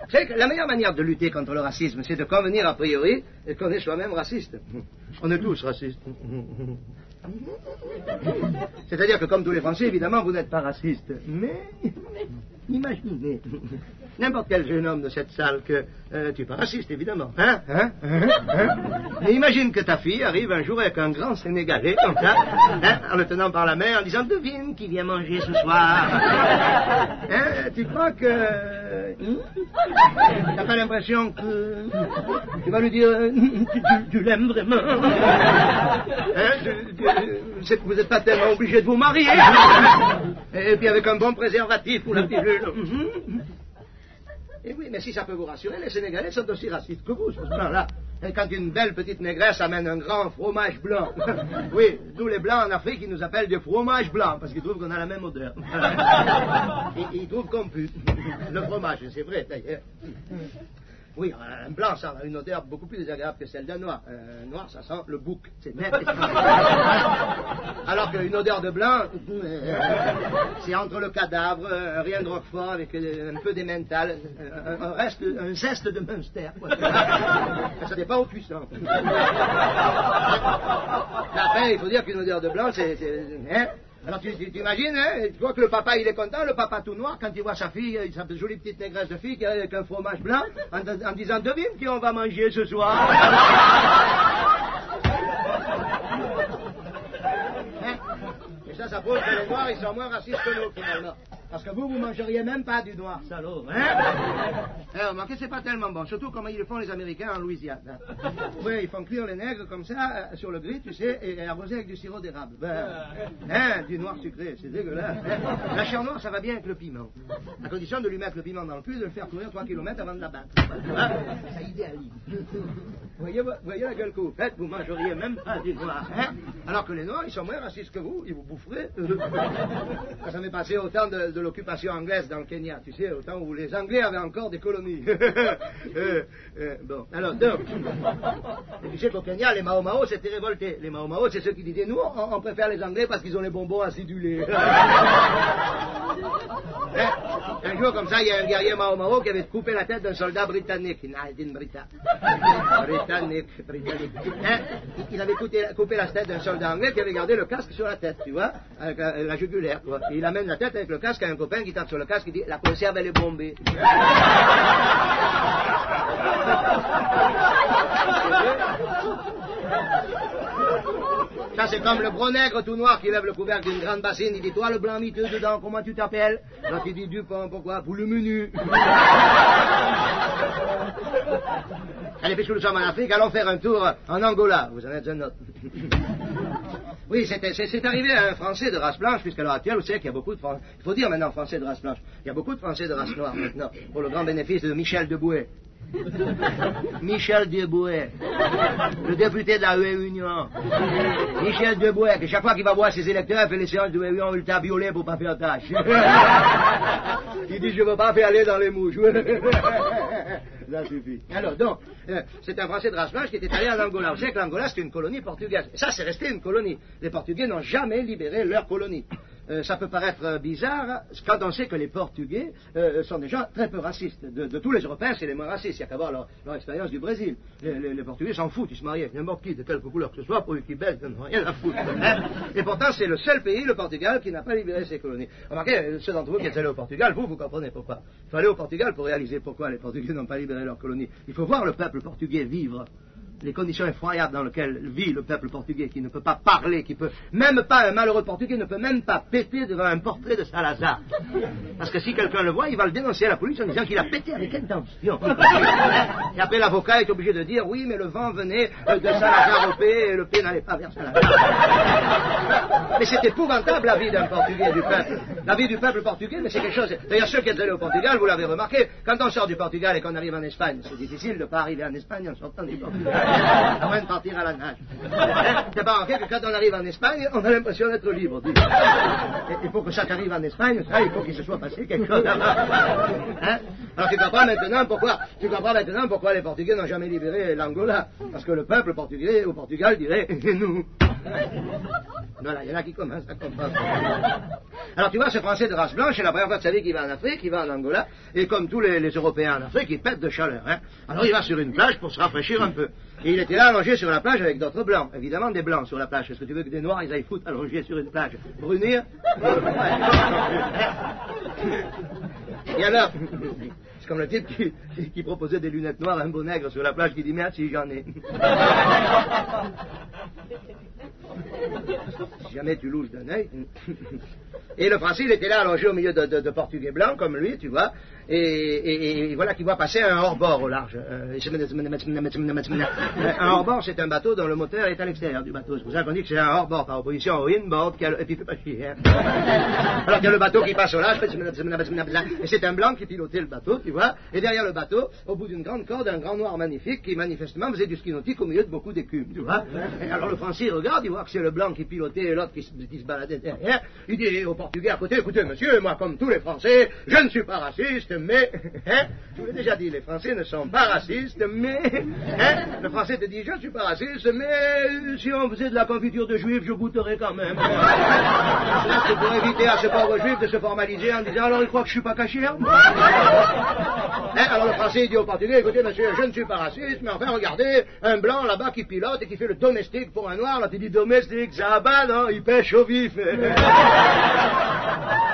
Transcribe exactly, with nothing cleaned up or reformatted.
Vous savez que la meilleure manière de lutter contre le racisme, c'est de convenir a priori qu'on est soi-même raciste. On est tous racistes. C'est-à-dire que comme tous les Français, évidemment, vous n'êtes pas racistes. Mais, imaginez, n'importe quel jeune homme de cette salle que euh, tu n'es pas raciste, évidemment. Hein, hein, hein, hein. Et imagine que ta fille arrive un jour avec un grand Sénégalais, comme ça, hein, en le tenant par la main, en disant « Devine qui vient manger ce soir. » Hein, tu crois que... Hein, t'as pas l'impression que... Tu vas lui dire « Tu, tu, tu l'aimes vraiment. » Hein, tu, tu, vous n'êtes pas tellement obligé de vous marier. Et puis avec un bon préservatif pour la pilule. Et oui, mais si ça peut vous rassurer, les Sénégalais sont aussi racistes que vous, sur ce plan-là. Et quand une belle petite négresse amène un grand fromage blanc, oui, nous les Blancs en Afrique, ils nous appellent des fromages blancs, parce qu'ils trouvent qu'on a la même odeur. Et ils trouvent qu'on pue. Le fromage, c'est vrai d'ailleurs. Oui, un blanc, ça a une odeur beaucoup plus désagréable que celle d'un noir. Un noir, ça sent le bouc, c'est net. Alors qu'une odeur de blanc, c'est entre le cadavre, rien de roquefort avec un peu d'emmental, un, un reste, un zeste de Munster. Quoi. Ça dépend au cuisson. Après, il faut dire qu'une odeur de blanc, c'est... Hein? Alors tu, tu, tu imagines, hein, tu vois que le papa il est content, le papa tout noir, quand il voit sa fille, sa jolie petite négresse de fille qui est avec un fromage blanc, en, en disant devine qui on va manger ce soir. Hein? Et ça, ça prouve que les noirs ils sont moins racistes que nous finalement. Parce que vous, vous mangeriez même pas du noir, salaud, hein? Eh, remarquez, c'est pas tellement bon, surtout comme ils le font les Américains en Louisiane. Hein? Oui, ils font cuire les nègres comme ça, euh, sur le grill, tu sais, et, et arroser avec du sirop d'érable. Ben, hein, du noir sucré, c'est dégueulasse. Hein? La chair noire, ça va bien avec le piment. À condition de lui mettre le piment dans le cul, de le faire courir trois kilomètres avant de la battre. Hein? Ça idéalise. Vous voyez, vous voyez la gueule que vous faites, vous mangeriez même pas du noir. Hein? Alors que les noirs, ils sont moins racistes que vous, ils vous boufferaient. Ça m'est passé autant de, de l'occupation anglaise dans le Kenya, tu sais, au temps où les Anglais avaient encore des colonies. euh, euh, bon, alors, donc, et tu sais qu'au Kenya, les Mao Mao s'étaient révoltés. Les Mao Mao, c'est ceux qui disaient, nous, on, on préfère les Anglais parce qu'ils ont les bonbons acidulés. Hein? Un jour, comme ça, il y a un guerrier Mao Mao qui avait coupé la tête d'un soldat britannique. Nadine Brita. Britannique, britannique. Hein? Il avait coupé, coupé la tête d'un soldat anglais qui avait gardé le casque sur la tête, tu vois, avec la, la jugulaire, quoi. Et il amène la tête avec le casque à un copain qui tape sur le casque et dit la conserve elle est bombée. Ça c'est comme le gros nègre tout noir qui lève le couvercle d'une grande bassine, il dit toi le blanc miteux dedans, comment tu t'appelles? L'autre il dit Dupont, pourquoi? Pour le menu. Allez, puisque nous sommes en Afrique, allons faire un tour en Angola. Vous en êtes un autre. Oui, c'est arrivé à un Français de race blanche, puisqu'à l'heure actuelle, vous savez qu'il y a beaucoup de Français... Il faut dire maintenant Français de race blanche. Il y a beaucoup de Français de race noire maintenant, pour le grand bénéfice de Michel Deboué. Michel Deboué, le député de la Réunion. Michel Deboué, que chaque fois qu'il va voir ses électeurs, il fait les séances de réunion ultraviolets pour pas faire tâche. Il dit, je veux pas faire aller dans les mouches. Ça suffit. Alors, donc, euh, c'est un Français de race blanche qui était allé en Angola. Vous savez que l'Angola, c'est une colonie portugaise. Et ça, c'est resté une colonie. Les Portugais n'ont jamais libéré leur colonie. Euh, ça peut paraître euh, bizarre quand on sait que les Portugais euh, sont des gens très peu racistes. De, de tous les Européens, c'est les moins racistes. Il n'y a qu'à voir leur, leur expérience du Brésil. Les, les, les Portugais s'en foutent, ils se marient avec n'importe qui, de quelque couleur que ce soit, pour eux qui baissent, ils n'ont rien à foutre. Hein? Et pourtant, c'est le seul pays, le Portugal, qui n'a pas libéré ses colonies. Remarquez, ceux d'entre vous qui êtes allés au Portugal, vous, vous comprenez pourquoi. Il faut aller au Portugal pour réaliser pourquoi les Portugais n'ont pas libéré leur colonie. Il faut voir le peuple portugais vivre. Les conditions effroyables dans lesquelles vit le peuple portugais, qui ne peut pas parler, qui peut, même pas un malheureux portugais ne peut même pas péter devant un portrait de Salazar. Parce que si quelqu'un le voit, il va le dénoncer à la police en disant qu'il a pété avec intention. Et après l'avocat est obligé de dire, oui, mais le vent venait de Salazar au P et le P n'allait pas vers Salazar. Mais c'est épouvantable la vie d'un portugais, du peuple. La vie du peuple portugais, mais c'est quelque chose... D'ailleurs, ceux qui êtes allés au Portugal, vous l'avez remarqué, quand on sort du Portugal et qu'on arrive en Espagne, c'est difficile de ne pas arriver en Espagne en sortant du Portugal. À moins de partir à la nage. C'est pas remarqué que quand on arrive en Espagne, on a l'impression d'être libre. Il faut que chaque arrive en Espagne, ça, il faut qu'il se soit passé quelque chose. Hein? Alors tu comprends maintenant pourquoi, tu comprends maintenant pourquoi les Portugais n'ont jamais libéré l'Angola. Parce que le peuple portugais au Portugal dirait, nous, Voilà, il y en a qui commencent à comprendre. Alors tu vois, ce Français de race blanche, c'est la première fois de sa vie qu'il va en Afrique, il va en Angola, et comme tous les, les Européens en Afrique, il pète de chaleur. Hein. Alors il va sur une plage pour se rafraîchir un peu. Et il était là allongé sur la plage avec d'autres blancs, évidemment des blancs sur la plage. Est-ce que tu veux que des noirs ils aillent foutre allongés sur une plage? Brunir? Et alors, c'est comme le type qui, qui proposait des lunettes noires à un beau nègre sur la plage qui dit merci, j'en ai. Si jamais tu louches d'un œil. Et le Français, il était là allongé au milieu de, de, de Portugais blancs, comme lui, tu vois, et, et, et voilà qu'il voit passer un hors-bord au large. Euh, un hors-bord, c'est un bateau dont le moteur est à l'extérieur du bateau. C'est pour ça qu'on dit que c'est un hors-bord, par opposition au in-board, qui a le... et puis il fait pas chier. Hein. Alors qu'il y a le bateau qui passe au large, et c'est un blanc qui pilotait le bateau, tu vois, et derrière le bateau, au bout d'une grande corde, un grand noir magnifique qui manifestement faisait du ski nautique au milieu de beaucoup d'écumes, tu vois. Et alors le Français il regarde, il voit que c'est le blanc qui pilotait et l'autre qui, qui se baladait derrière. Il dit au Portugais à côté, écoutez monsieur, moi comme tous les Français, je ne suis pas raciste, mais, hein, je vous l'ai déjà dit, les Français ne sont pas racistes, mais, hein, le Français te dit, je ne suis pas raciste, mais si on faisait de la confiture de juifs, je goûterais quand même. C'est pour éviter à ce pauvre juif de se formaliser en disant, alors il croit que je suis pas caché, hein, alors le Français dit au Portugais, écoutez monsieur, je ne suis pas raciste, mais enfin regardez, un blanc là-bas qui pilote et qui fait le domestique pour un noir, là tu dis domestique, ça va, non, il pêche au vif.